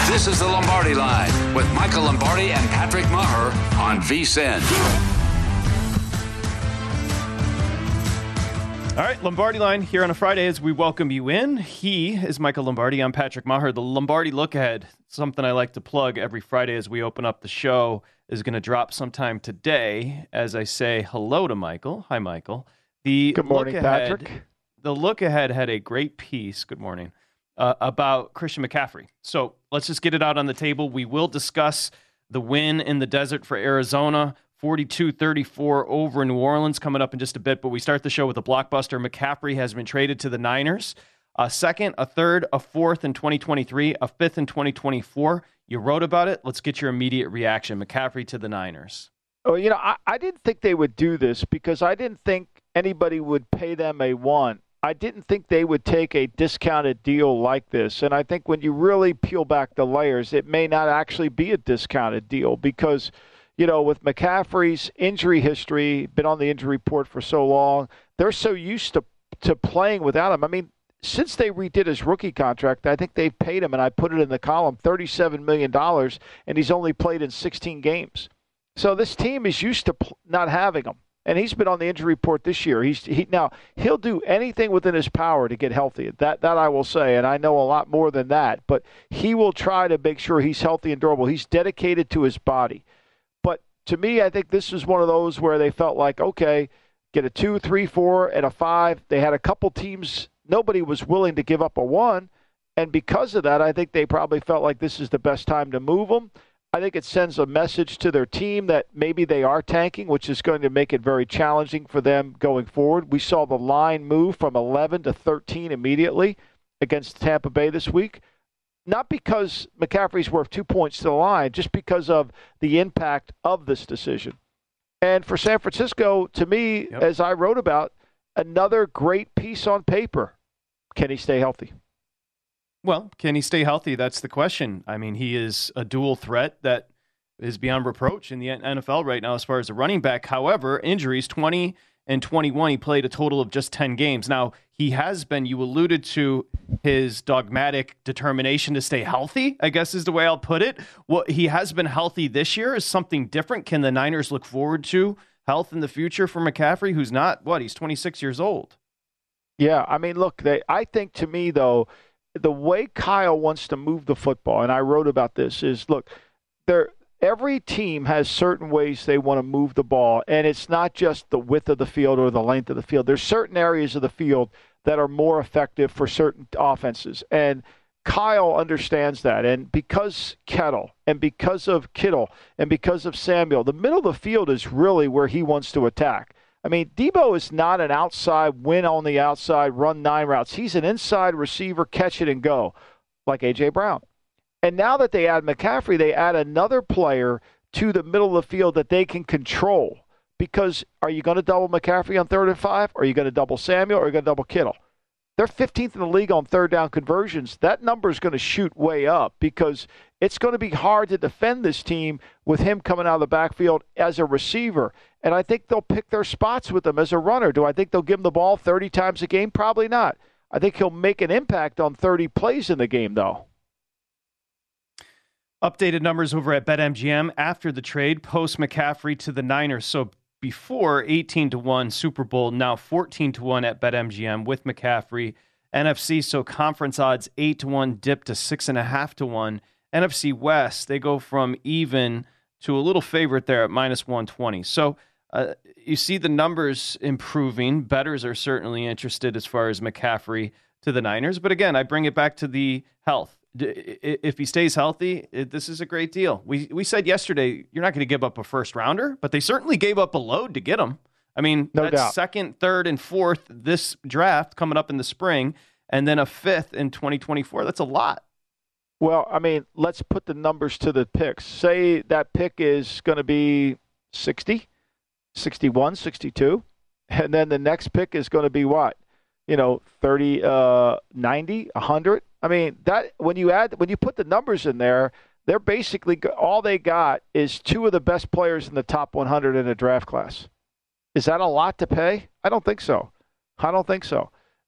This is the Lombardi Line with Michael Lombardi and Patrick Maher on VSiN. All right, Lombardi Line here on a Friday as we welcome you in. He is Michael Lombardi. I'm Patrick Maher. The Lombardi Look Ahead, something I like to plug every Friday as we open up the show, is going to drop sometime today as I say hello to Michael. Hi, Michael. Good morning, Patrick. The Look Ahead had a great piece, good morning, about Christian McCaffrey. So let's just get it out on the table. We will discuss the win in the desert for Arizona, 42-34 over New Orleans, coming up in just a bit. But we start the show with a blockbuster. McCaffrey has been traded to the Niners. A second, a third, a fourth in 2023, a fifth in 2024. You wrote about it. Let's get your immediate reaction. McCaffrey to the Niners. Oh, I didn't think they would do this because I didn't think anybody would pay them a one. I didn't think they would take a discounted deal like this. And I think when you really peel back the layers, it may not actually be a discounted deal because, with McCaffrey's injury history, been on the injury report for so long, they're so used to playing without him. I mean, since they redid his rookie contract, I think they've paid him, and I put it in the column, $37 million, and he's only played in 16 games. So this team is used to not having him. And he's been on the injury report this year. Now he'll do anything within his power to get healthy. That I will say, and I know a lot more than that. But he will try to make sure he's healthy and durable. He's dedicated to his body. But to me, I think this is one of those where they felt like, okay, get a 2, 3, 4, and a 5. They had a couple teams. Nobody was willing to give up a 1. And because of that, I think they probably felt like this is the best time to move them. I think it sends a message to their team that maybe they are tanking, which is going to make it very challenging for them going forward. We saw the line move from 11 to 13 immediately against Tampa Bay this week. Not because McCaffrey's worth 2 points to the line, just because of the impact of this decision. And for San Francisco, to me, as I wrote about, another great piece on paper. Can he stay healthy? Well, can he stay healthy? That's the question. I mean, he is a dual threat that is beyond reproach in the NFL right now as far as a running back. However, injuries, 20 and 21, he played a total of just 10 games. Now, he has been, you alluded to his dogmatic determination to stay healthy, I guess is the way I'll put it. What he has been healthy this year is something different. Can the Niners look forward to health in the future for McCaffrey, who's not, he's 26 years old? Yeah, I mean, look, I think to me, though, the way Kyle wants to move the football, and I wrote about this, is, look, every team has certain ways they want to move the ball, and it's not just the width of the field or the length of the field. There's certain areas of the field that are more effective for certain offenses, and Kyle understands that. And because Kettle and because of Kittle and because of Samuel, the middle of the field is really where he wants to attack. I mean, Debo is not an outside, win on the outside, run 9 routes. He's an inside receiver, catch it and go, like A.J. Brown. And now that they add McCaffrey, they add another player to the middle of the field that they can control. Because are you going to double McCaffrey on 3rd and 5? Or are you going to double Samuel? Or are you going to double Kittle? They're 15th in the league on 3rd down conversions. That number is going to shoot way up because it's going to be hard to defend this team with him coming out of the backfield as a receiver. And I think they'll pick their spots with him as a runner. Do I think they'll give him the ball 30 times a game? Probably not. I think he'll make an impact on 30 plays in the game, though. Updated numbers over at BetMGM after the trade, post McCaffrey to the Niners. So before 18-1 Super Bowl, now 14-1 at BetMGM with McCaffrey. NFC, so conference odds 8-1 dip to 6.5-1. NFC West, they go from even to a little favorite there at -120. So you see the numbers improving. Bettors are certainly interested as far as McCaffrey to the Niners. But again, I bring it back to the health. If he stays healthy, this is a great deal. We said yesterday, you're not going to give up a first rounder, but they certainly gave up a load to get him. I mean, no that's doubt. 2nd, 3rd, and 4th this draft coming up in the spring, and then a 5th in 2024. That's a lot. Well, I mean, let's put the numbers to the picks. Say that pick is going to be 60, 61, 62, and then the next pick is going to be what? 30, 90, 100. I mean, that when you put the numbers in there, they're basically all they got is 2 of the best players in the top 100 in a draft class. Is that a lot to pay? I don't think so.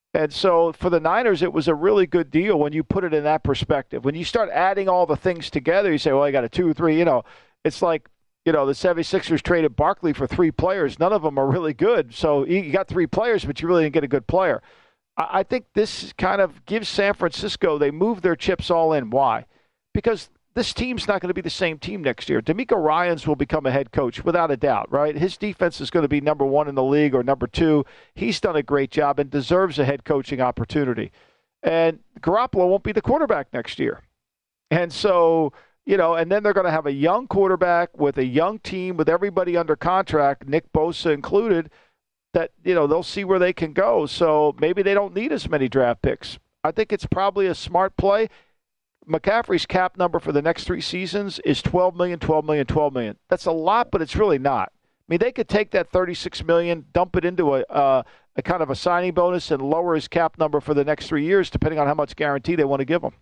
And so for the Niners, it was a really good deal when you put it in that perspective. When you start adding all the things together, you say, well, I got a 2 or 3, it's like, the 76ers traded Barkley for 3 players. None of them are really good. So you got 3 players, but you really didn't get a good player. I think this kind of gives San Francisco, they move their chips all in. Why? Because this team's not going to be the same team next year. DeMeco Ryans will become a head coach without a doubt, right? His defense is going to be number 1 in the league or number 2. He's done a great job and deserves a head coaching opportunity. And Garoppolo won't be the quarterback next year. And so, and then they're going to have a young quarterback with a young team with everybody under contract, Nick Bosa included, that, they'll see where they can go. So maybe they don't need as many draft picks. I think it's probably a smart play. McCaffrey's cap number for the next 3 seasons is $12 million, $12 million, $12 million. That's a lot, but it's really not. I mean, they could take that $36 million, dump it into a kind of a signing bonus and lower his cap number for the next 3 years, depending on how much guarantee they want to give him.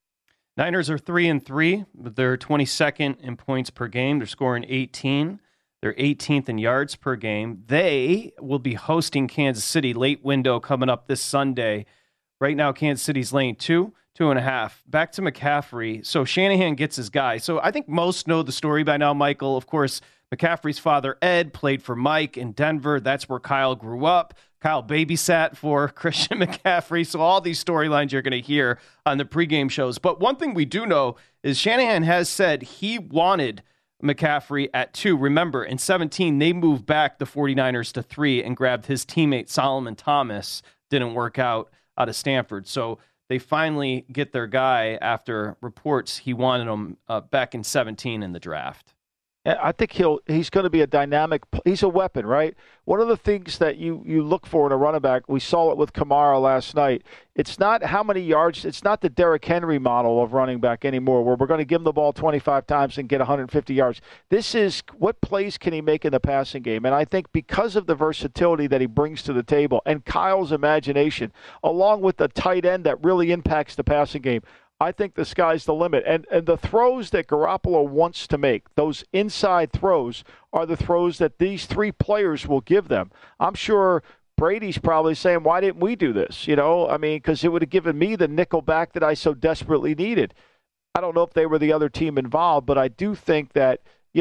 Niners are 3-3, but they're 22nd in points per game. They're scoring 18. They're 18th in yards per game. They will be hosting Kansas City late window coming up this Sunday. Right now, Kansas City's laying 2.5. Back to McCaffrey. So Shanahan gets his guy. So I think most know the story by now, Michael. Of course, McCaffrey's father, Ed, played for Mike in Denver. That's where Kyle grew up. Kyle babysat for Christian McCaffrey. So all these storylines you're going to hear on the pregame shows. But one thing we do know is Shanahan has said he wanted McCaffrey at 2. Remember, in 2017, they moved back the 49ers to 3 and grabbed his teammate Solomon Thomas. Didn't work out of Stanford. So they finally get their guy after reports he wanted him back in 2017 in the draft. I think he's going to be a dynamic. He's a weapon, right? One of the things that you look for in a running back, we saw it with Kamara last night. It's not how many yards. It's not the Derrick Henry model of running back anymore, where we're going to give him the ball 25 times and get 150 yards. This is what plays can he make in the passing game. And I think because of the versatility that he brings to the table and Kyle's imagination, along with the tight end that really impacts the passing game, I think the sky's the limit. And the throws that Garoppolo wants to make, those inside throws, are the throws that these 3 players will give them. I'm sure Brady's probably saying, why didn't we do this? Because it would have given me the nickel back that I so desperately needed. I don't know if they were the other team involved, but I do think that,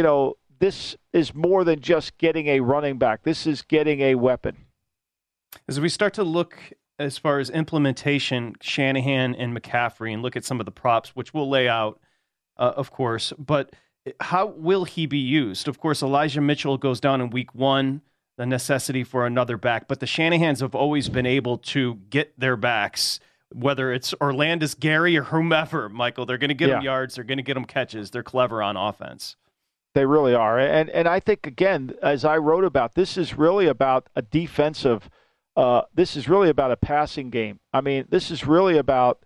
this is more than just getting a running back. This is getting a weapon. As we start to look as far as implementation, Shanahan and McCaffrey, and look at some of the props, which we'll lay out, of course, but how will he be used? Of course, Elijah Mitchell goes down in week 1, the necessity for another back, but the Shanahans have always been able to get their backs, whether it's Orlandis, Gary, or whomever, Michael. They're going to get them yards. They're going to get them catches. They're clever on offense. They really are. And I think, again, as I wrote about, this is really about a defensive this is really about a passing game. I mean, this is really about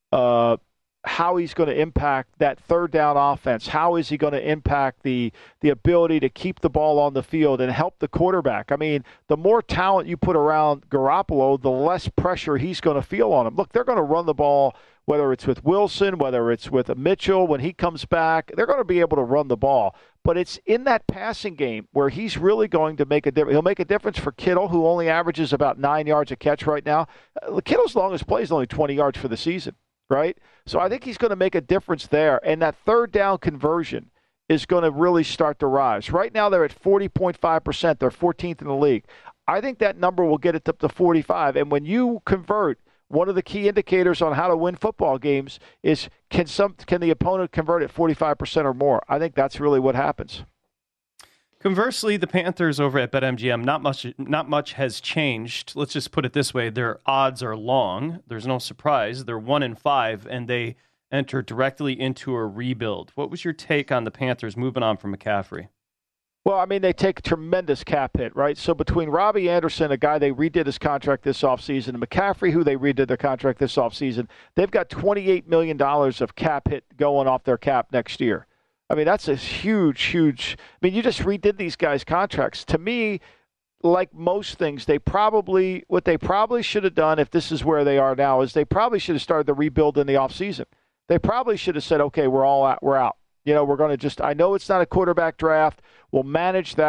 how he's going to impact that third down offense. How is he going to impact the ability to keep the ball on the field and help the quarterback? I mean, the more talent you put around Garoppolo, the less pressure he's going to feel on him. Look, they're going to run the ball, whether it's with Wilson, whether it's with Mitchell, when he comes back, they're going to be able to run the ball. But it's in that passing game where he's really going to make a difference. He'll make a difference for Kittle, who only averages about 9 yards a catch right now. Kittle's longest play is only 20 yards for the season, right? So I think he's going to make a difference there. And that third down conversion is going to really start to rise. Right now they're at 40.5%. They're 14th in the league. I think that number will get it up to 45. And when you convert, one of the key indicators on how to win football games is can the opponent convert at 45% or more? I think that's really what happens. Conversely, the Panthers over at BetMGM, not much has changed. Let's just put it this way: their odds are long. There's no surprise. They're 1-5, and they enter directly into a rebuild. What was your take on the Panthers moving on from McCaffrey? Well, I mean, they take a tremendous cap hit, right? So between Robbie Anderson, a guy they redid his contract this offseason, and McCaffrey, who they redid their contract this offseason, they've got $28 million of cap hit going off their cap next year. I mean, that's a huge, huge – I mean, you just redid these guys' contracts. To me, like most things, what they probably should have done, if this is where they are now, is they probably should have started the rebuild in the offseason. They probably should have said, okay, we're out. We're out. We're going to I know it's not a quarterback draft. We'll manage that.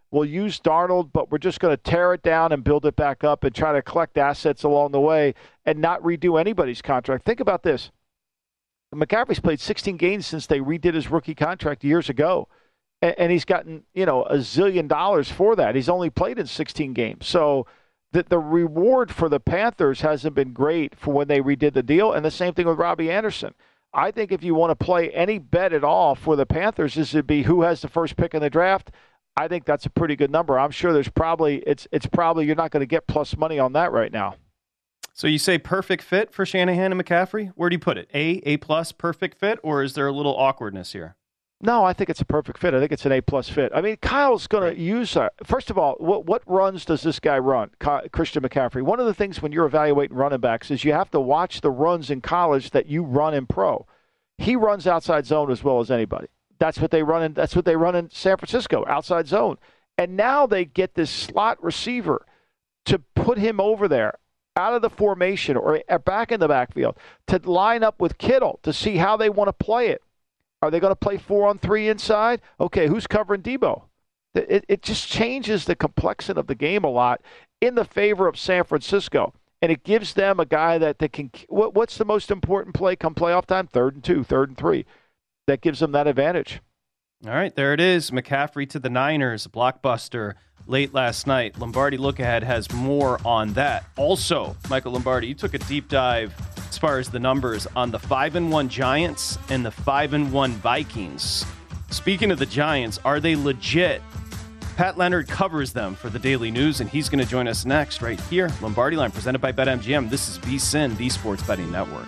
we'll use Darnold, but we're just going to tear it down and build it back up and try to collect assets along the way and not redo anybody's contract. Think about this. McCaffrey's played 16 games since they redid his rookie contract years ago. And he's gotten, $1 zillion for that. He's only played in 16 games. So the reward for the Panthers hasn't been great for when they redid the deal. And the same thing with Robbie Anderson. I think if you want to play any bet at all for the Panthers, is to be who has the first pick in the draft. I think that's a pretty good number. I'm sure there's probably it's probably you're not going to get plus money on that right now. So you say perfect fit for Shanahan and McCaffrey? Where do you put it? A plus, perfect fit, or is there a little awkwardness here? No, I think it's a perfect fit. I think it's an A-plus fit. I mean, Kyle's going to use first of all, what runs does this guy run, Christian McCaffrey? One of the things when you're evaluating running backs is you have to watch the runs in college that you run in pro. He runs outside zone as well as anybody. That's what they run in San Francisco, outside zone. And now they get this slot receiver to put him over there out of the formation or back in the backfield to line up with Kittle to see how they want to play it. Are they going to play 4-on-3 inside? Okay, who's covering Debo? It just changes the complexion of the game a lot in the favor of San Francisco. And it gives them a guy that can – what's the most important play come playoff time? 3rd and 2, 3rd and 3. That gives them that advantage. All right, there it is. McCaffrey to the Niners, blockbuster late last night. Lombardi Look Ahead has more on that. Also, Michael Lombardi, you took a deep dive as far as the numbers on the 5-1 Giants and the 5-1 Vikings. Speaking of the Giants, are they legit? Pat Leonard covers them for the Daily News, and he's going to join us next right here. Lombardi Line presented by BetMGM. This is VSiN, the Sports Betting Network.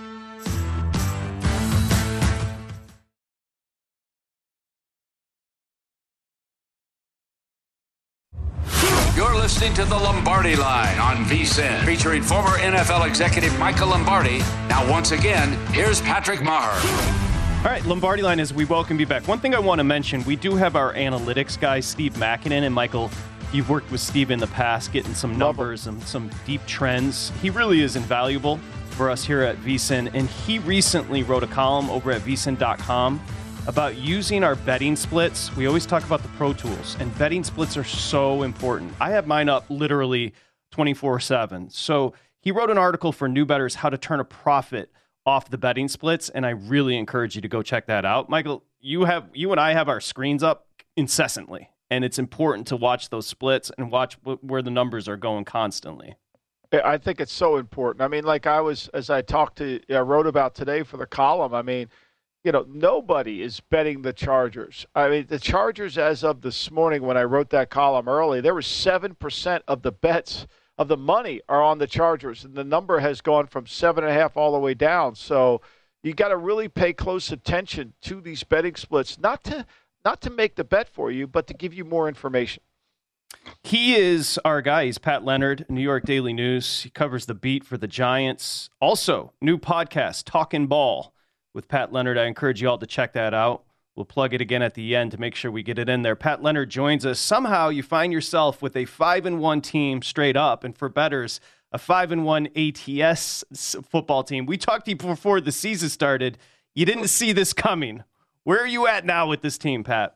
You're listening to the Lombardi Line on VSiN, featuring former NFL executive Michael Lombardi. Now, once again, here's Patrick Maher. All right, Lombardi Line, as we welcome you back. One thing I want to mention, we do have our analytics guy, Steve Makinen. And Michael, you've worked with Steve in the past, getting some numbers and some deep trends. He really is invaluable for us here at VSiN. And he recently wrote a column over at VSiN.com about using our betting splits. We always talk about the Pro Tools, and betting splits are so important. I have mine up literally 24/7. So he wrote an article for new bettors, how to turn a profit off the betting splits, and I really encourage you to go check that out. Michael, you and I have our screens up incessantly, and it's important to watch those splits and watch where the numbers are going constantly. I think it's so important. I mean, like I wrote about today for the column, I mean, nobody is betting the Chargers. I mean, the Chargers, as of this morning when I wrote that column early, there was 7% of the bets of the money are on the Chargers, and the number has gone from 7.5 all the way down. So you got to really pay close attention to these betting splits, not to make the bet for you, but to give you more information. He is our guy. He's Pat Leonard, New York Daily News. He covers the beat for the Giants. Also, new podcast, Talkin' Ball with Pat Leonard. I encourage you all to check that out. We'll plug it again at the end to make sure we get it in there. Pat Leonard joins us. Somehow you find yourself with a 5-1 team straight up, and for bettors, a 5-1 ATS football team. We talked to you before the season started. You didn't see this coming. Where are you at now with this team, Pat?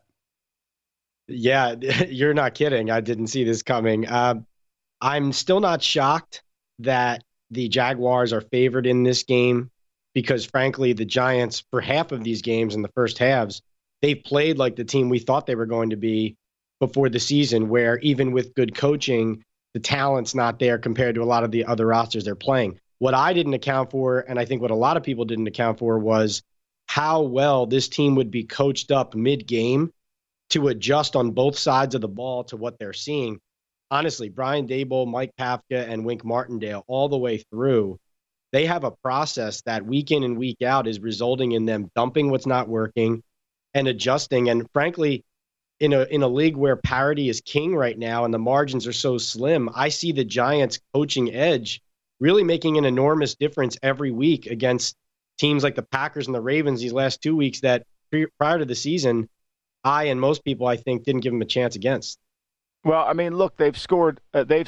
Yeah, you're not kidding. I didn't see this coming. I'm still not shocked that the Jaguars are favored in this game, because frankly, the Giants, for half of these games in the first halves, they've played like the team we thought they were going to be before the season, where even with good coaching, the talent's not there compared to a lot of the other rosters they're playing. What I didn't account for, and I think what a lot of people didn't account for, was how well this team would be coached up mid-game to adjust on both sides of the ball to what they're seeing. Honestly, Brian Daboll, Mike Kafka, and Wink Martindale all the way through, they have a process that week in and week out is resulting in them dumping what's not working and adjusting. And frankly, in a league where parity is king right now and the margins are so slim, I see the Giants' coaching edge really making an enormous difference every week against teams like the Packers and the Ravens these last 2 weeks that prior to the season, I and most people, I think, didn't give them a chance against. Well, I mean, look, they've scored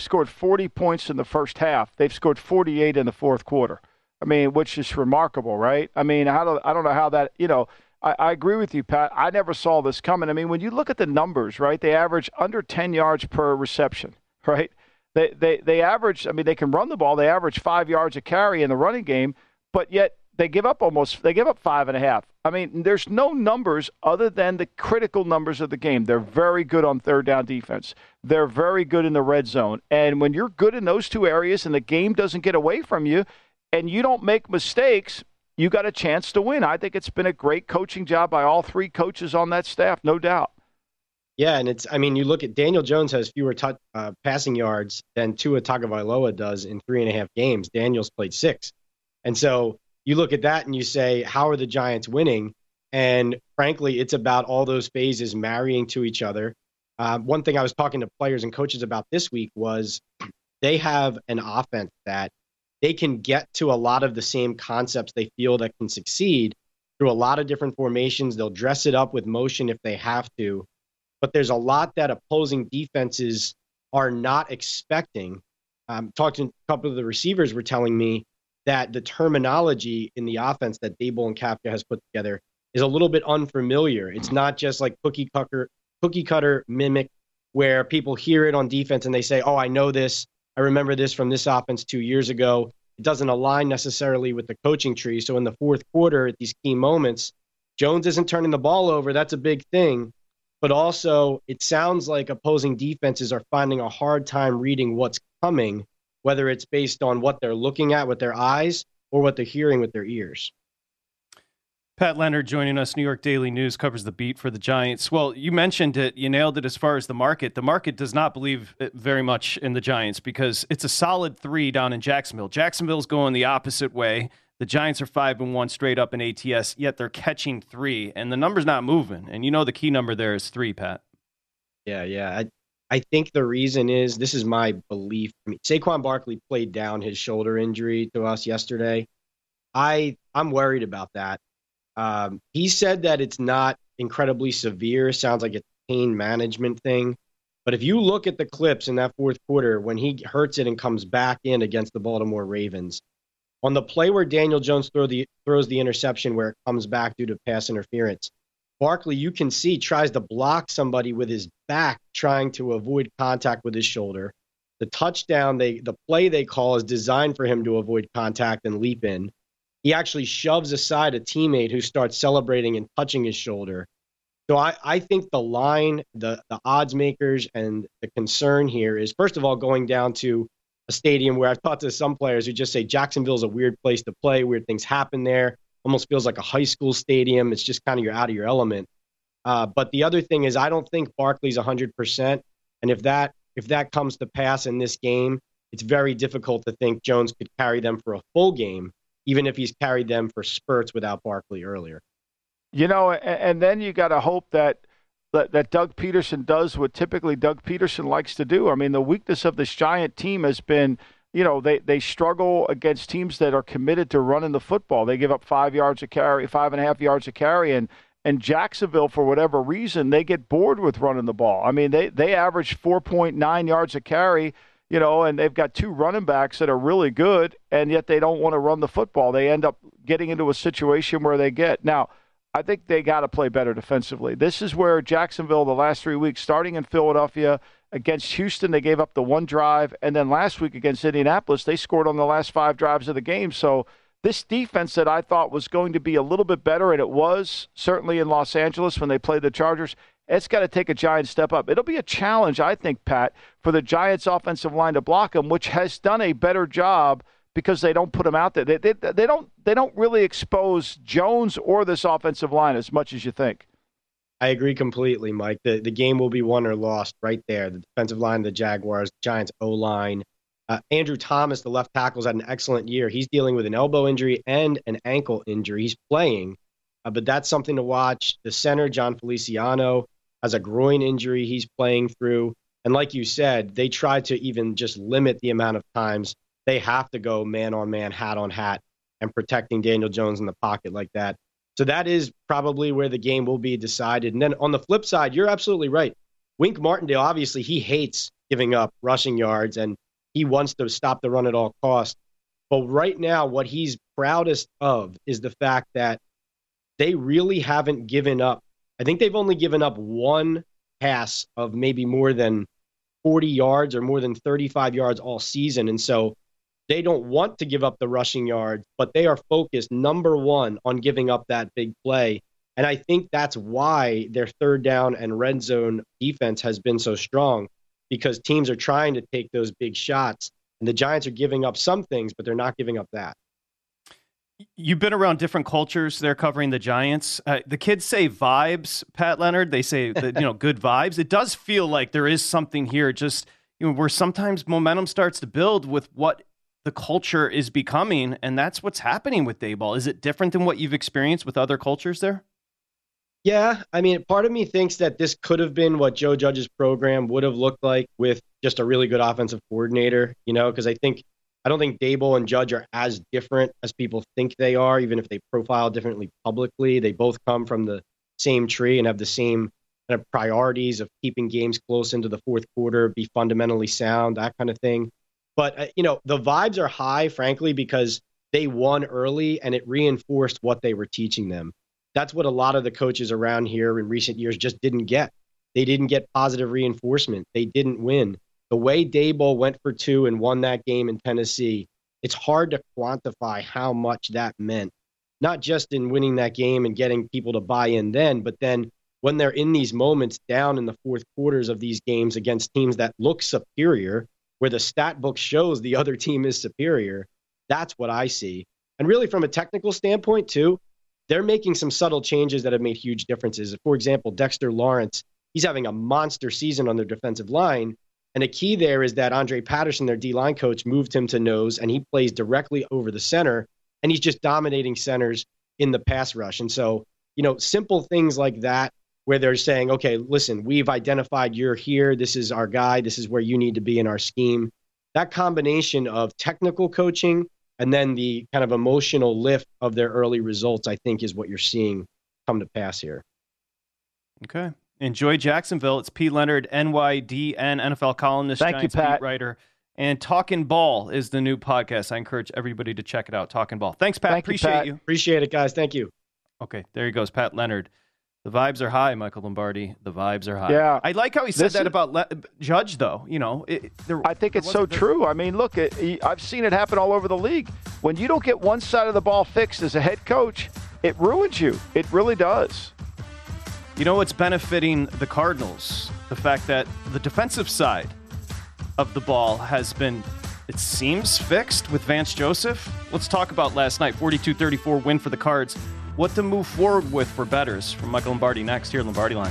40 points in the first half. They've scored 48 in the fourth quarter. I mean, which is remarkable, right? I mean, I don't know how that, I agree with you, Pat. I never saw this coming. I mean, when you look at the numbers, right, they average under 10 yards per reception, right? They average, I mean, they can run the ball. They average 5 yards a carry in the running game, but yet they give up 5.5. I mean, there's no numbers other than the critical numbers of the game. They're very good on third down defense. They're very good in the red zone. And when you're good in those two areas and the game doesn't get away from you and you don't make mistakes, you got a chance to win. I think it's been a great coaching job by all three coaches on that staff, no doubt. Yeah, and you look at Daniel Jones has fewer passing yards than Tua Tagovailoa does in 3.5 games. Daniel's played 6. And so you look at that and you say, how are the Giants winning? And frankly, it's about all those phases marrying to each other. One thing I was talking to players and coaches about this week was they have an offense that they can get to a lot of the same concepts they feel that can succeed through a lot of different formations. They'll dress it up with motion if they have to. But there's a lot that opposing defenses are not expecting. Talking to a couple of the receivers were telling me that the terminology in the offense that Daboll and Kafka has put together is a little bit unfamiliar. It's not just like cookie cutter mimic where people hear it on defense and they say, oh, I know this. I remember this from this offense 2 years ago. It doesn't align necessarily with the coaching tree. So in the fourth quarter, at these key moments, Jones isn't turning the ball over. That's a big thing. But also, it sounds like opposing defenses are finding a hard time reading what's coming, whether it's based on what they're looking at with their eyes or what they're hearing with their ears. Pat Leonard joining us. New York Daily News covers the beat for the Giants. Well, you mentioned it. You nailed it as far as the market. The market does not believe very much in the Giants because it's a solid 3 down in Jacksonville. Jacksonville's going the opposite way. The Giants are 5-1 straight up in ATS, yet they're catching 3, and the number's not moving. And you know the key number there is 3, Pat. Yeah. I think the reason is, this is my belief. I mean, Saquon Barkley played down his shoulder injury to us yesterday. I'm worried about that. He said that it's not incredibly severe. Sounds like it's a pain management thing. But if you look at the clips in that fourth quarter when he hurts it and comes back in against the Baltimore Ravens, on the play where Daniel Jones throws the interception where it comes back due to pass interference, Barkley, you can see, tries to block somebody with his back trying to avoid contact with his shoulder. The touchdown, the play they call is designed for him to avoid contact and leap in. He actually shoves aside a teammate who starts celebrating and touching his shoulder. So I think the line, the odds makers, and the concern here is, first of all, going down to a stadium where I've talked to some players who just say Jacksonville's a weird place to play, weird things happen there, almost feels like a high school stadium. It's just kind of you're out of your element. But the other thing is, I don't think Barkley's 100%. And if that comes to pass in this game, it's very difficult to think Jones could carry them for a full game, even if he's carried them for spurts without Barkley earlier. You know, and then you got to hope that Doug Peterson does what typically Doug Peterson likes to do. I mean, the weakness of this Giant team has been, you know, they struggle against teams that are committed to running the football. They give up 5 yards a carry, 5.5 yards a carry, and Jacksonville, for whatever reason, they get bored with running the ball. I mean, they average 4.9 yards a carry, you know, and they've got 2 running backs that are really good, and yet they don't want to run the football. They end up getting into a situation where they get. Now, I think they got to play better defensively. This is where Jacksonville, the last 3 weeks, starting in Philadelphia, against Houston, they gave up the 1 drive, and then last week against Indianapolis, they scored on the last 5 drives of the game. So this defense that I thought was going to be a little bit better, and it was certainly in Los Angeles when they played the Chargers, it's got to take a giant step up. It'll be a challenge, I think, Pat, for the Giants' offensive line to block them, which has done a better job because they don't put them out there. They don't really expose Jones or this offensive line as much as you think. I agree completely, Mike. The game will be won or lost right there. The defensive line of the Jaguars, Giants O-line. Andrew Thomas, the left tackle, has had an excellent year. He's dealing with an elbow injury and an ankle injury. He's playing, but that's something to watch. The center, John Feliciano, has a groin injury he's playing through. And like you said, they try to even just limit the amount of times they have to go man-on-man, hat-on-hat, and protecting Daniel Jones in the pocket like that. So that is probably where the game will be decided. And then on the flip side, you're absolutely right. Wink Martindale, obviously, he hates giving up rushing yards, and he wants to stop the run at all costs. But right now, what he's proudest of is the fact that they really haven't given up. I think they've only given up one pass of maybe more than 40 yards or more than 35 yards all season. And so they don't want to give up the rushing yards, but they are focused, number one, on giving up that big play. And I think that's why their third down and red zone defense has been so strong, because teams are trying to take those big shots. And the Giants are giving up some things, but they're not giving up that. You've been around different cultures. They're covering the Giants. The kids say vibes, Pat Leonard. They say that, good vibes. It does feel like there is something here, just where sometimes momentum starts to build with what the culture is becoming, and that's what's happening with Daboll. Is it different than what you've experienced with other cultures there? Yeah, I mean, part of me thinks that this could have been what Joe Judge's program would have looked like with just a really good offensive coordinator, because I don't think Daboll and Judge are as different as people think they are, even if they profile differently publicly. They both come from the same tree and have the same kind of priorities of keeping games close into the fourth quarter, be fundamentally sound, that kind of thing. But, the vibes are high, frankly, because they won early and it reinforced what they were teaching them. That's what a lot of the coaches around here in recent years just didn't get. They didn't get positive reinforcement. They didn't win. The way Daboll went for 2 and won that game in Tennessee, it's hard to quantify how much that meant, not just in winning that game and getting people to buy in then, but then when they're in these moments down in the fourth quarters of these games against teams that look superior, where the stat book shows the other team is superior, that's what I see. And really from a technical standpoint too, they're making some subtle changes that have made huge differences. For example, Dexter Lawrence, he's having a monster season on their defensive line. And a key there is that Andre Patterson, their D-line coach, moved him to nose, and he plays directly over the center, and he's just dominating centers in the pass rush. And so, simple things like that, where they're saying, okay, listen, we've identified you're here. This is our guy. This is where you need to be in our scheme. That combination of technical coaching and then the kind of emotional lift of their early results, I think, is what you're seeing come to pass here. Okay. Enjoy Jacksonville. It's P. Leonard, NYDN, NFL columnist, Thank Giants you, Pat. beat writer. And Talkin' Ball is the new podcast. I encourage everybody to check it out, Talkin' Ball. Thanks, Pat. Appreciate you. Appreciate it, guys. Thank you. Okay, there he goes, Pat Leonard. The vibes are high, Michael Lombardi. The vibes are high. Yeah. I like how he said that about Judge, though. I think it's so true. I mean, look, I've seen it happen all over the league. When you don't get one side of the ball fixed as a head coach, it ruins you. It really does. You know what's benefiting the Cardinals? The fact that the defensive side of the ball has been, it seems, fixed with Vance Joseph. Let's talk about last night, 42-34 win for the Cards. What to move forward with for bettors from Michael Lombardi next here at Lombardi Line.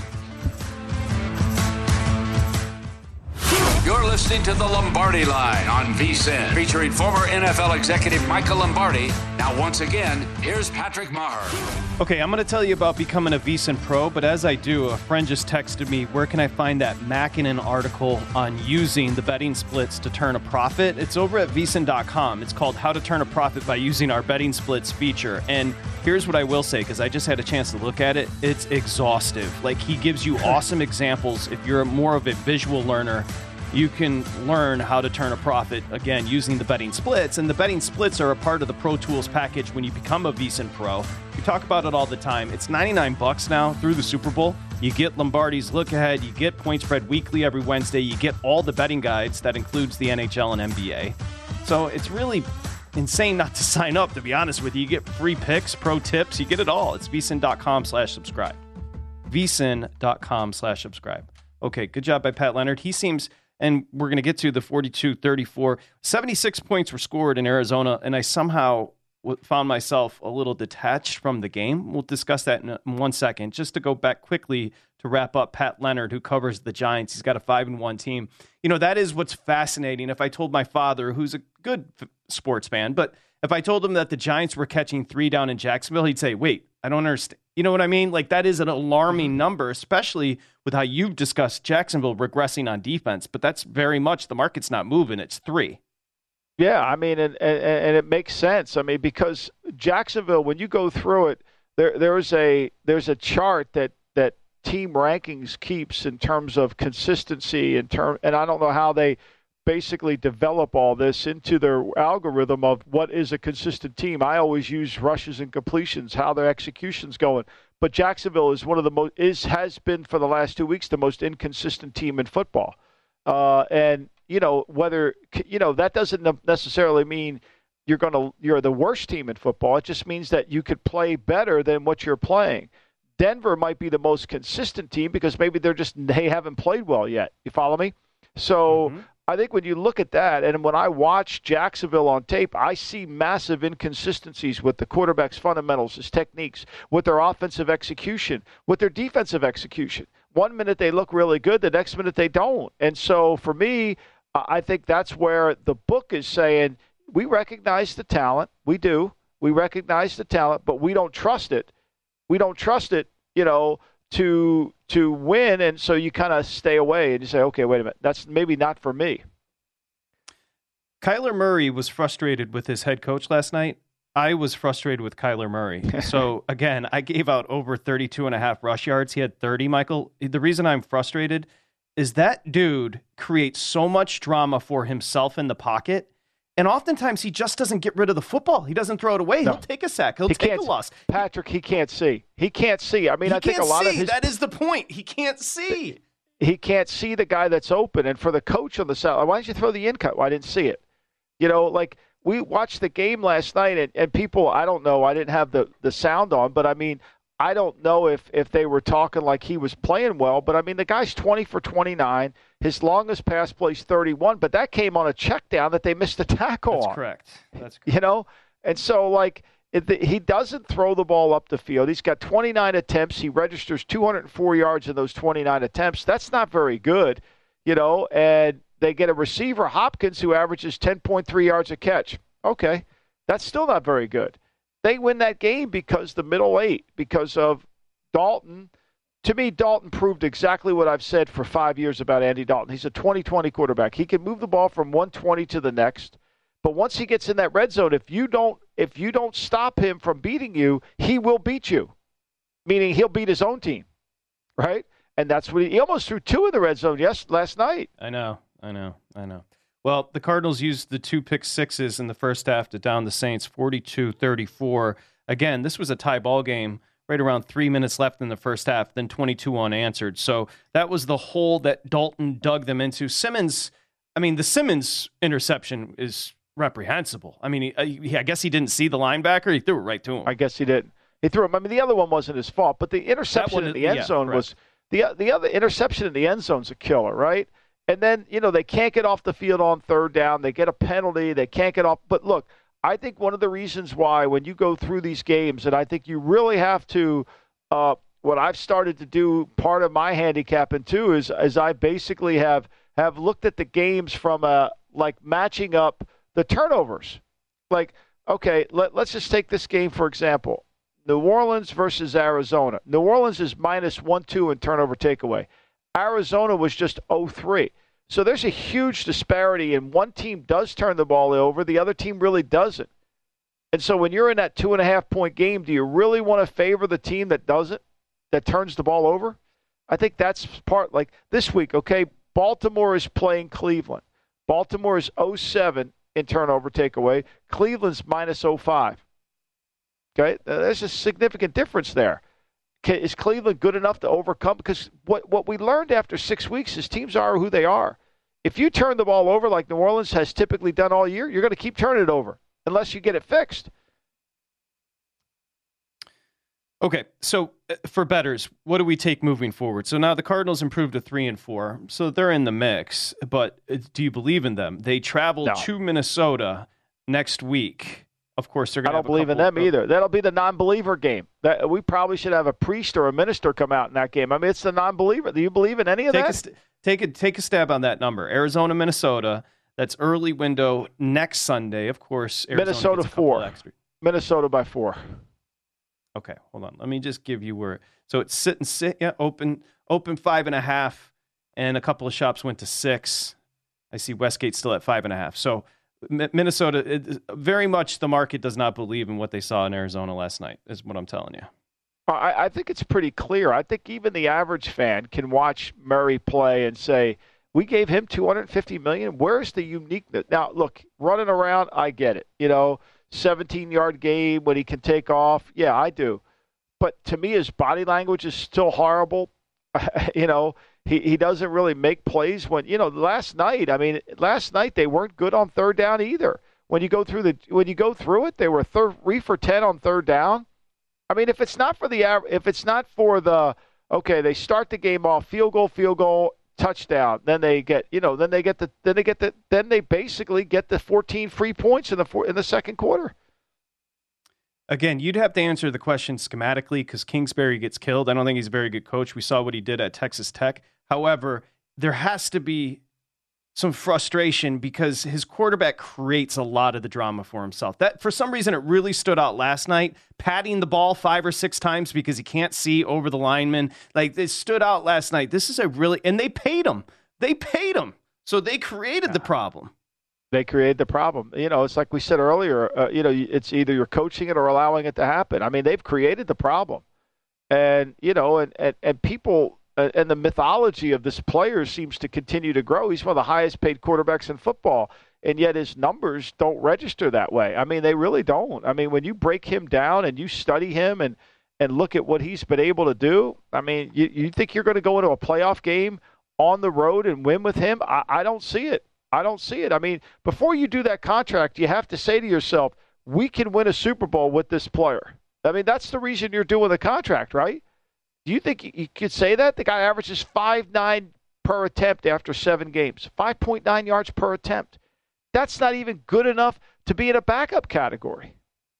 You're listening to the Lombardi Line on VSiN, featuring former NFL executive Michael Lombardi. Now, once again, here's Patrick Maher. Okay, I'm going to tell you about becoming a VSiN Pro, but as I do, a friend just texted me, where can I find that Mackinnon article on using the betting splits to turn a profit? It's over at VSiN.com. It's called How to Turn a Profit by Using Our Betting Splits feature. And here's what I will say, because I just had a chance to look at it. It's exhaustive. Like, he gives you awesome examples. If you're more of a visual learner, you can learn how to turn a profit, again, using the betting splits. And the betting splits are a part of the Pro Tools package when you become a VSiN Pro. We talk about it all the time. It's $99 now through the Super Bowl. You get Lombardi's Look Ahead. You get Point Spread Weekly every Wednesday. You get all the betting guides. That includes the NHL and NBA. So it's really insane not to sign up, to be honest with you. You get free picks, pro tips. You get it all. It's VSiN.com/subscribe. VSiN.com/subscribe. Okay, good job by Pat Leonard. He seems... And we're going to get to the 42-34. 76 points were scored in Arizona, and I somehow found myself a little detached from the game. We'll discuss that in 1 second. Just to go back quickly to wrap up, Pat Leonard, who covers the Giants, he's got a 5-1 team. That is what's fascinating. If I told my father, who's a good sports fan, but if I told him that the Giants were catching 3 down in Jacksonville, he'd say, wait, I don't understand. You know what I mean? Like, that is an alarming number, especially with how you've discussed Jacksonville regressing on defense. But that's very much, the market's not moving. It's 3. Yeah, I mean, and it makes sense. I mean, because Jacksonville, when you go through it, there's a chart that Team Rankings keeps in terms of consistency, and I don't know how they basically develop all this into their algorithm of what is a consistent team. I always use rushes and completions, how their execution's going. But Jacksonville is one of the has been for the last 2 weeks the most inconsistent team in football. And that doesn't necessarily mean you're the worst team in football. It just means that you could play better than what you're playing. Denver might be the most consistent team because maybe they haven't played well yet. You follow me? So I think when you look at that, and when I watch Jacksonville on tape, I see massive inconsistencies with the quarterback's fundamentals, his techniques, with their offensive execution, with their defensive execution. 1 minute they look really good, the next minute they don't. And so for me, I think that's where the book is saying we recognize the talent. We do. We recognize the talent, but we don't trust it. We don't trust it, to win, and so you kind of stay away and you say, okay, wait a minute, that's maybe not for me. Kyler Murray was frustrated with his head coach last night. I was frustrated with Kyler Murray. So, again, I gave out over 32.5 rush yards. He had 30, Michael. The reason I'm frustrated is that dude creates so much drama for himself in the pocket. And oftentimes he just doesn't get rid of the football. He doesn't throw it away. No. He'll take a sack. He'll take a loss. Patrick, he can't see. He can't see. I mean, I think a lot of his... That is the point. He can't see. He can't see the guy that's open. And for the coach on the side, why didn't you throw the in cut? Well, I didn't see it. We watched the game last night, and people, I don't know, I didn't have the sound on, but I mean, I don't know if they were talking like he was playing well, but I mean, the guy's 20 for 29. His longest pass play's 31, but that came on a check down that they missed a tackle on. That's correct. And so he doesn't throw the ball up the field. He's got 29 attempts. He registers 204 yards in those 29 attempts. That's not very good, and they get a receiver, Hopkins, who averages 10.3 yards a catch. Okay, that's still not very good. They win that game because the middle eight, because of Dalton. To me, Dalton proved exactly what I've said for 5 years about Andy Dalton. He's a 20-20 quarterback. He can move the ball from 120 to the next. But once he gets in that red zone, if you don't stop him from beating you, he will beat you. Meaning he'll beat his own team, right? And that's what he almost threw two in the red zone last night. I know. Well, the Cardinals used the 2 pick sixes in the first half to down the Saints 42-34. Again, this was a tie ball game right around 3 minutes left in the first half, then 22 unanswered. So that was the hole that Dalton dug them into. The Simmons interception is reprehensible. I mean, I guess he didn't see the linebacker. He threw it right to him. I guess he didn't. He threw him. I mean, the other one wasn't his fault, but the interception in the end zone was the other interception in the end zone's a killer, right? And then, they can't get off the field on third down. They get a penalty. They can't get off. But look, I think one of the reasons why when you go through these games, and I think you really have to, what I've started to do, part of my handicapping too, is I basically have looked at the games from matching up the turnovers. Okay, let's just take this game for example. New Orleans versus Arizona. New Orleans is -1-2 in turnover takeaway. Arizona was just 0-3. So there's a huge disparity, and one team does turn the ball over, the other team really doesn't. And so when you're in that 2.5-point game, do you really want to favor the team that doesn't, that turns the ball over? I think that's part, this week, okay, Baltimore is playing Cleveland. Baltimore is 0-7 in turnover takeaway. Cleveland's -0-5. Okay, there's a significant difference there. Is Cleveland good enough to overcome? Because what we learned after 6 weeks is teams are who they are. If you turn the ball over like New Orleans has typically done all year, you're going to keep turning it over unless you get it fixed. Okay, so for bettors, what do we take moving forward? So now the Cardinals improved to 3-4, so they're in the mix. But do you believe in them? They travel to Minnesota next week. Of course, they're going to. I don't believe in them either. That'll be the non-believer game. We probably should have a priest or a minister come out in that game. I mean, it's the non-believer. Do you believe in any of that? Take a stab on that number. Arizona, Minnesota. That's early window next Sunday. Of course, Arizona Minnesota gets 4. Minnesota by 4. Okay, hold on. Let me just give you where. So it's open 5.5, and a couple of shops went to 6. I see Westgate still at 5.5. So Minnesota, very much the market does not believe in what they saw in Arizona last night, is what I'm telling you. I think it's pretty clear. I think even the average fan can watch Murray play and say, We gave him $250 million. Where's the uniqueness? Now, look, running around, I get it. 17-yard game when he can take off. Yeah, I do. But to me, his body language is still horrible. He doesn't really make plays when, last night they weren't good on third down either. When you go through it, they were 3 for 10 on third down. I mean, if it's not for the okay, they start the game off field goal, touchdown, then they basically get the 14 free points in the second quarter. Again, you'd have to answer the question schematically because Kingsbury gets killed. I don't think he's a very good coach. We saw what he did at Texas Tech. However, there has to be some frustration because his quarterback creates a lot of the drama for himself. That, for some reason, it really stood out last night, patting the ball 5 or 6 times because he can't see over the lineman. Like, it stood out last night. This is and they paid him. So they created the problem. They created the problem. It's like we said earlier, it's either you're coaching it or allowing it to happen. I mean, they've created the problem. And, and people, and the mythology of this player seems to continue to grow. He's one of the highest paid quarterbacks in football, and yet his numbers don't register that way. I mean, they really don't. I mean, when you break him down and you study him and look at what he's been able to do, I mean, you think you're going to go into a playoff game on the road and win with him? I don't see it. I mean, before you do that contract, you have to say to yourself, we can win a Super Bowl with this player. I mean, that's the reason you're doing the contract, right? Do you think you could say that? The guy averages 5.9 per attempt after 7 games, 5.9 yards per attempt. That's not even good enough to be in a backup category.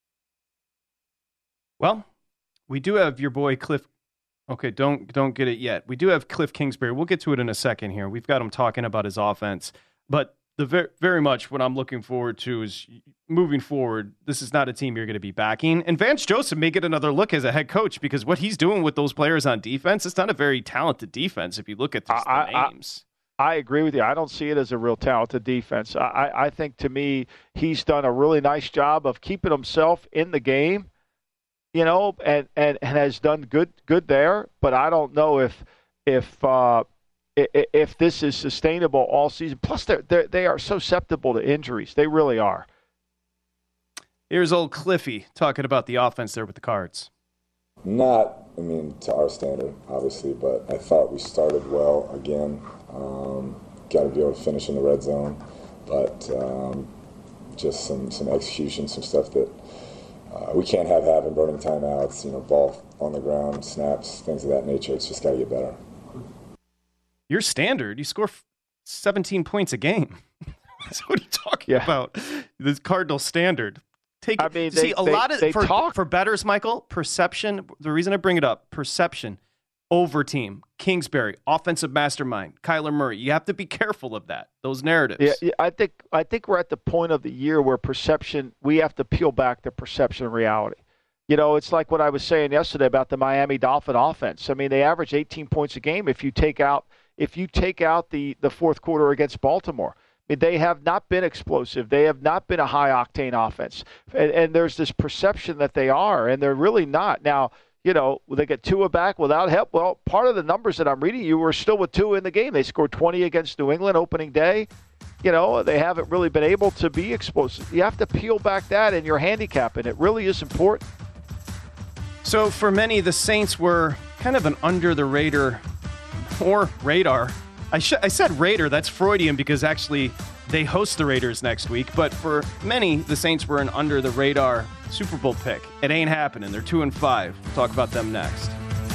Well, we do have your boy Cliff. Okay, don't get it yet. We do have Cliff Kingsbury. We'll get to it in a second here. We've got him talking about his offense. But very much what I'm looking forward to is moving forward, this is not a team you're going to be backing. And Vance Joseph may get another look as a head coach because what he's doing with those players on defense, it's not a very talented defense if you look at the names. I agree with you. I don't see it as a real talented defense. I think, to me, he's done a really nice job of keeping himself in the game, and has done good there. But I don't know if this is sustainable all season. Plus, they are so susceptible to injuries. They really are. Here's old Cliffy talking about the offense there with the Cards. Not, to our standard, obviously, but I thought we started well again. Got to be able to finish in the red zone, but just some execution, some stuff that we can't have happen, burning timeouts, ball on the ground, snaps, things of that nature. It's just got to get better. Your standard, you score 17 points a game. That's what are you talking about? The Cardinal standard. For bettors, Michael, perception, the reason I bring it up, perception over team, Kingsbury, offensive mastermind, Kyler Murray. You have to be careful of that, those narratives. Yeah, I think we're at the point of the year where we have to peel back the perception of reality. It's like what I was saying yesterday about the Miami Dolphin offense. I mean, they average 18 points a game if you take out the fourth quarter against Baltimore. I mean, they have not been explosive. They have not been a high-octane offense. And there's this perception that they are, and they're really not. Now, they get Tua back without help. Well, part of the numbers that I'm reading you were still with Tua in the game. They scored 20 against New England opening day. They haven't really been able to be explosive. You have to peel back that in your handicap, and it really is important. So for many, the Saints were kind of an under-the-radar or radar. I said Raider, that's Freudian because actually they host the Raiders next week. But for many, the Saints were an under-the-radar Super Bowl pick. It ain't happening. They're 2-5. We'll talk about them next.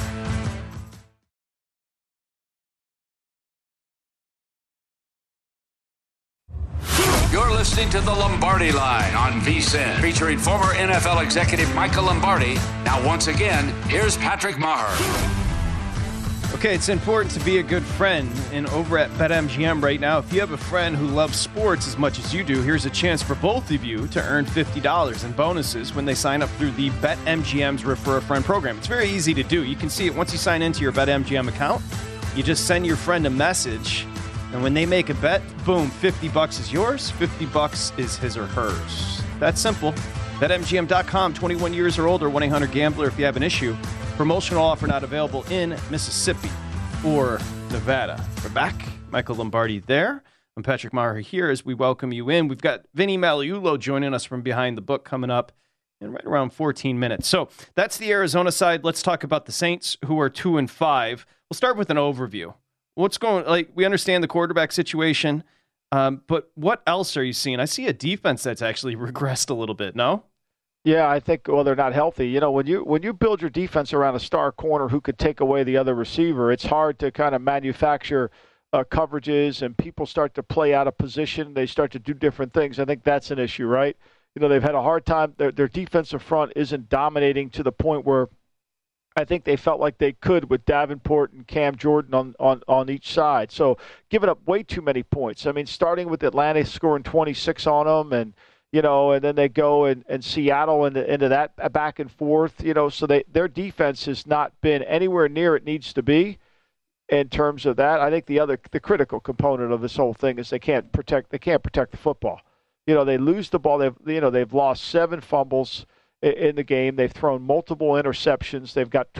You're listening to the Lombardi Line on VSiN, featuring former NFL executive Michael Lombardi. Now, once again, here's Patrick Maher. Okay, it's important to be a good friend, and over at BetMGM right now, if you have a friend who loves sports as much as you do, here's a chance for both of you to earn $50 in bonuses when they sign up through the BetMGM's Refer a Friend program. It's very easy to do. You can see it once you sign into your BetMGM account. You just send your friend a message, and when they make a bet, boom, $50 is yours, $50 is his or hers. That's simple. BetMGM.com, 21 years or older, 1-800-GAMBLER if you have an issue. Promotional offer not available in Mississippi or Nevada. We're back. Michael Lombardi there. I'm Patrick Maher here as we welcome you in. We've got Vinny Magliulo joining us from behind the book coming up in right around 14 minutes. So that's the Arizona side. Let's talk about the Saints, who are 2-5. We'll start with an overview. What's going, we understand the quarterback situation, but what else are you seeing? I see a defense that's actually regressed a little bit, no? Yeah, I think, well, they're not healthy. You know, when you build your defense around a star corner who could take away the other receiver, it's hard to kind of manufacture coverages, and people start to play out of position. They start to do different things. I think that's an issue, right? You know, they've had a hard time. Their defensive front isn't dominating to the point where I think they felt like they could with Davenport and Cam Jordan on each side. So giving up way too many points. I mean, starting with Atlanta scoring 26 on them, and then they go and Seattle into that back and forth, so their defense has not been anywhere near it needs to be in terms of that. I think the critical component of this whole thing is they can't protect the football. They lose the ball. They've lost 7 fumbles in the game. They've thrown multiple interceptions. They've got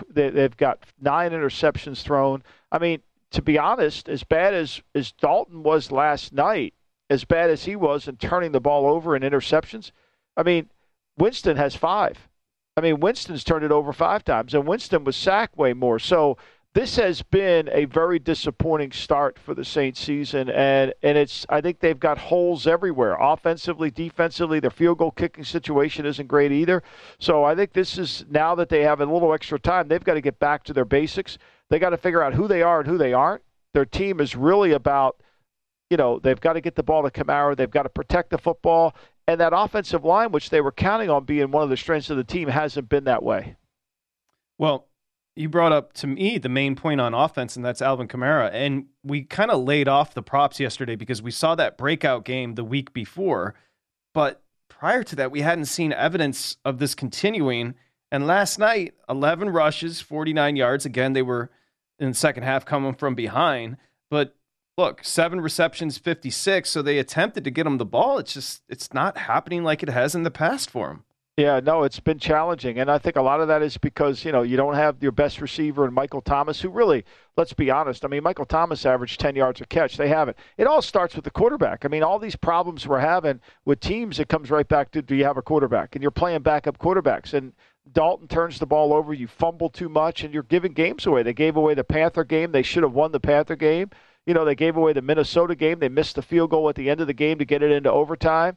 9 interceptions thrown. I mean, to be honest, as bad as Dalton was last night, as bad as he was in turning the ball over in interceptions, I mean, Winston has 5. I mean, Winston's turned it over 5 times, and Winston was sacked way more. So this has been a very disappointing start for the Saints season, and I think they've got holes everywhere, offensively, defensively. Their field goal kicking situation isn't great either. So I think this is, now that they have a little extra time, they've got to get back to their basics. They got to figure out who they are and who they aren't. Their team is really about, they've got to get the ball to Kamara. They've got to protect the football. And that offensive line, which they were counting on being one of the strengths of the team, hasn't been that way. Well, you brought up to me the main point on offense, and that's Alvin Kamara. And we kind of laid off the props yesterday because we saw that breakout game the week before. But prior to that, we hadn't seen evidence of this continuing. And last night, 11 rushes, 49 yards. Again, they were in the second half coming from behind. But look, 7 receptions, 56. So they attempted to get him the ball. It's not happening like it has in the past for him. Yeah, no, it's been challenging. And I think a lot of that is because, you don't have your best receiver in Michael Thomas, who really, let's be honest, I mean, Michael Thomas averaged 10 yards a catch. They haven't. It all starts with the quarterback. I mean, all these problems we're having with teams, it comes right back to, do you have a quarterback? And you're playing backup quarterbacks. And Dalton turns the ball over, you fumble too much, and you're giving games away. They gave away the Panther game. They should have won the Panther game. They gave away the Minnesota game. They missed the field goal at the end of the game to get it into overtime.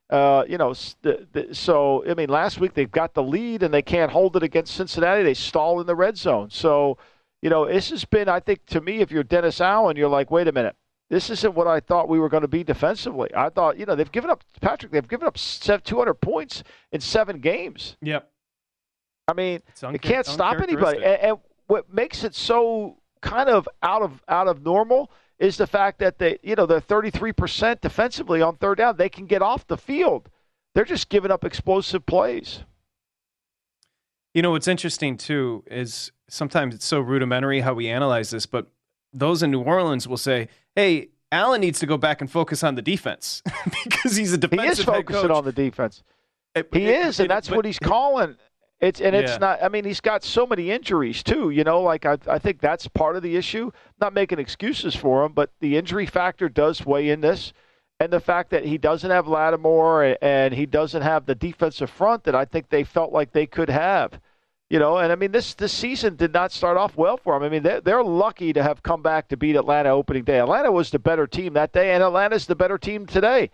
So, I mean, last week they've got the lead and they can't hold it against Cincinnati. They stall in the red zone. So, this has been, I think, to me, if you're Dennis Allen, you're like, wait a minute. This isn't what I thought we were going to be defensively. I thought, they've given up 200 points in 7 games. Yep. I mean, it can't stop anybody. And what makes it so kind of out of normal is the fact that they're 33% defensively on third down. They can get off the field. They're just giving up explosive plays. What's interesting, too, is sometimes it's so rudimentary how we analyze this, but those in New Orleans will say, hey, Allen needs to go back and focus on the defense because he's a defensive He is focusing on the defense. He is, and that's what he's calling. It's not. I mean, he's got so many injuries too. I think that's part of the issue. Not making excuses for him, but the injury factor does weigh in this, and the fact that he doesn't have Lattimore and he doesn't have the defensive front that I think they felt like they could have. And I mean, this season did not start off well for them. I mean, they're lucky to have come back to beat Atlanta opening day. Atlanta was the better team that day, and Atlanta's the better team today.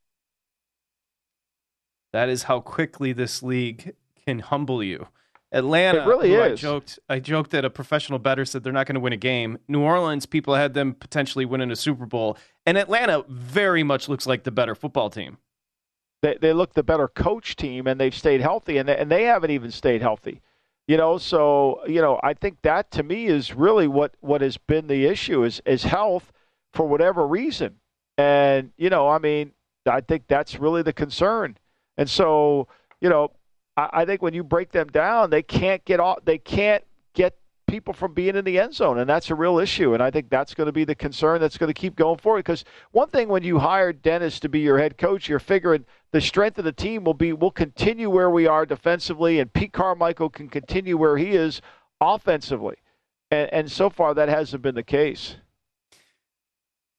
That is how quickly this league can humble you. Atlanta, it really is. I joked that a professional bettor said they're not going to win a game. New Orleans, people had them potentially winning a Super Bowl. And Atlanta very much looks like the better football team. They look the better coach team, and they've stayed healthy, and they haven't even stayed healthy. So, I think that to me is really what has been the issue is health for whatever reason. And, I mean, I think that's really the concern. And so, I think when you break them down, they can't get people from being in the end zone, and that's a real issue. And I think that's going to be the concern that's going to keep going forward. Because one thing, when you hired Dennis to be your head coach, you're figuring the strength of the team will continue where we are defensively, and Pete Carmichael can continue where he is offensively. And so far, that hasn't been the case.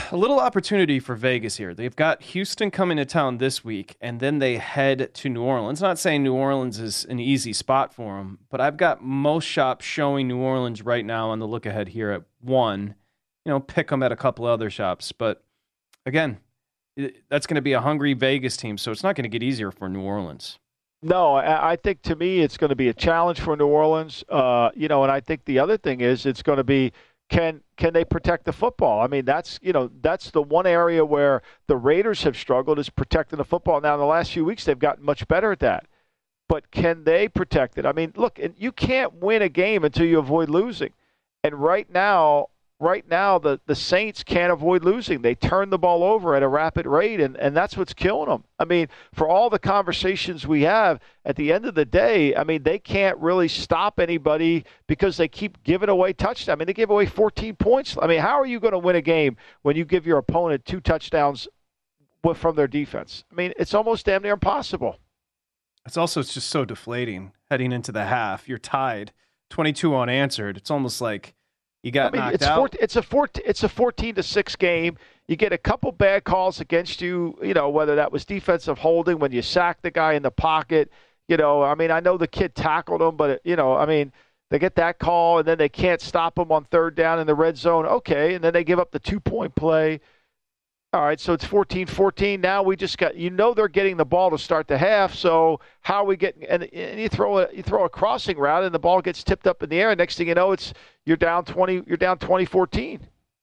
a little opportunity for Vegas here. They've got Houston coming to town this week, and then they head to New Orleans. Not saying New Orleans is an easy spot for them, but I've got most shops showing New Orleans right now on the look ahead here at 1. Pick them at a couple other shops. But again, that's going to be a hungry Vegas team, so it's not going to get easier for New Orleans. No, I think to me it's going to be a challenge for New Orleans. And I think the other thing is it's going to be, Can they protect the football? I mean, that's the one area where the Raiders have struggled is protecting the football. Now, in the last few weeks, they've gotten much better at that. But can they protect it? I mean, look, you can't win a game until you avoid losing. And right now, the Saints can't avoid losing. They turn the ball over at a rapid rate, and that's what's killing them. I mean, for all the conversations we have, at the end of the day, I mean, they can't really stop anybody because they keep giving away touchdowns. I mean, they give away 14 points. I mean, how are you going to win a game when you give your opponent 2 touchdowns from their defense? I mean, it's almost damn near impossible. It's just so deflating heading into the half. You're tied, 22 unanswered. It's almost like you got knocked out. It's a 14-6 game. You get a couple bad calls against you, whether that was defensive holding when you sack the guy in the pocket. I mean, I know the kid tackled him, but, they get that call, and then they can't stop him on third down in the red zone. Okay, and then they give up the 2-point play. All right, so it's 14-14. Now we just got, they're getting the ball to start the half. So how are we getting? And you throw a crossing route, and the ball gets tipped up in the air. And next thing you know, you're down 20-14.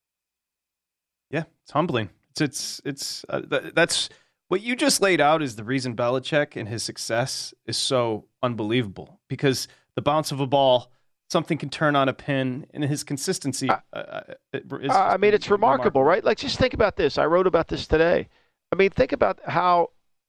Yeah, it's humbling. It's that's what you just laid out is the reason Belichick and his success is so unbelievable, because the bounce of a ball, something can turn on a pin, and his consistency. It's remarkable, right? Like, just think about this. I wrote about this today. I mean, think about how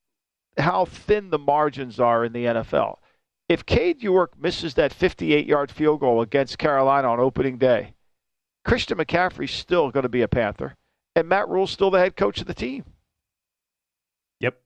thin the margins are in the NFL. If Cade York misses that 58-yard field goal against Carolina on opening day, Christian McCaffrey's still going to be a Panther, and Matt Rule's still the head coach of the team. Yep.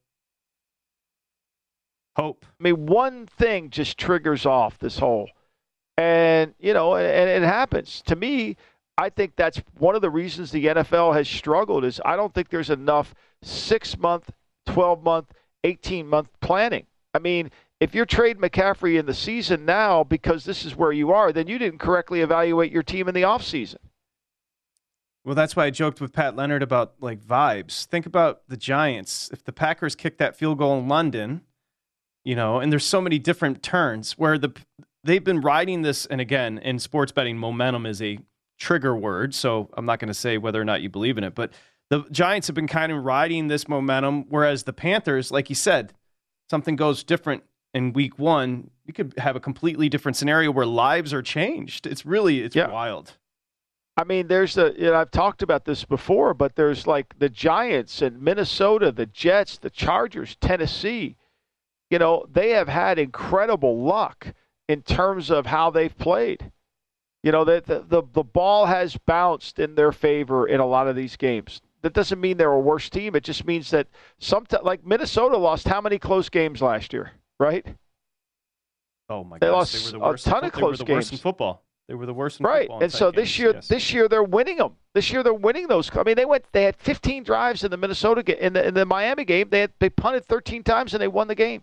Hope. I mean, one thing just triggers off this whole. And, and it happens. To me, I think that's one of the reasons the NFL has struggled is I don't think there's enough 6-month, 12-month, 18-month planning. I mean, if you're trading McCaffrey in the season now because this is where you are, then you didn't correctly evaluate your team in the offseason. Well, that's why I joked with Pat Leonard about, vibes. Think about the Giants. If the Packers kick that field goal in London, and there's so many different turns where they've been riding this, and again, in sports betting, momentum is a trigger word, so I'm not going to say whether or not you believe in it, but the Giants have been kind of riding this momentum, whereas the Panthers, like you said, something goes different in week 1, you could have a completely different scenario where lives are changed. It's wild. I mean, I've talked about this before, but there's the Giants and Minnesota, the Jets, the Chargers, Tennessee. They have had incredible luck in terms of how they've played. The ball has bounced in their favor in a lot of these games. That doesn't mean they're a worse team. It just means that Minnesota lost how many close games last year, right? Oh my gosh, they lost a ton of close games. They were the worst in football. They were the worst in right. football. Right, and so this year they're winning them. This year they're winning those. I mean, they had 15 drives in the Minnesota game. In the Miami game, they punted 13 times and they won the game.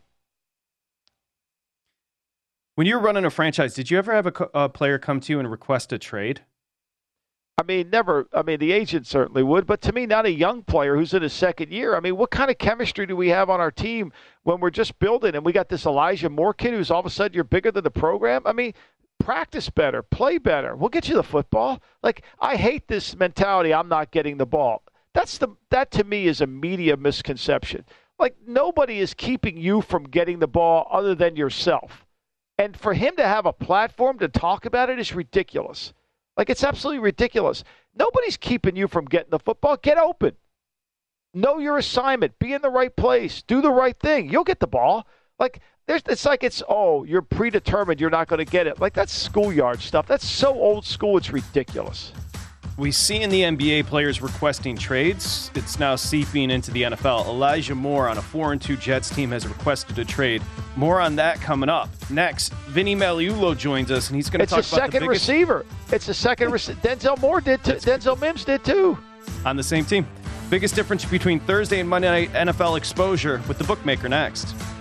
When you were running a franchise, did you ever have a player come to you and request a trade? I mean, never. I mean, the agent certainly would, but to me, not a young player who's in his second year. I mean, what kind of chemistry do we have on our team when we're just building and we got this Elijah Moore kid who's all of a sudden you're bigger than the program? I mean, practice better, play better. We'll get you the football. I hate this mentality, I'm not getting the ball. That to me is a media misconception. Nobody is keeping you from getting the ball other than yourself. And for him to have a platform to talk about it is ridiculous. It's absolutely ridiculous. Nobody's keeping you from getting the football. Get open. Know your assignment. Be in the right place. Do the right thing. You'll get the ball. You're predetermined you're not going to get it. That's schoolyard stuff. That's so old school, it's ridiculous. We see in the NBA players requesting trades. It's now seeping into the NFL. Elijah Moore on a 4-2 Jets team has requested a trade. More on that coming up. Next, Vinny Magliulo joins us, and he's going to talk about the biggest... It's a second receiver. It's a second receiver. Denzel Moore did too. Denzel Mims did too. on the same team. Biggest difference between Thursday and Monday night NFL exposure with the bookmaker next.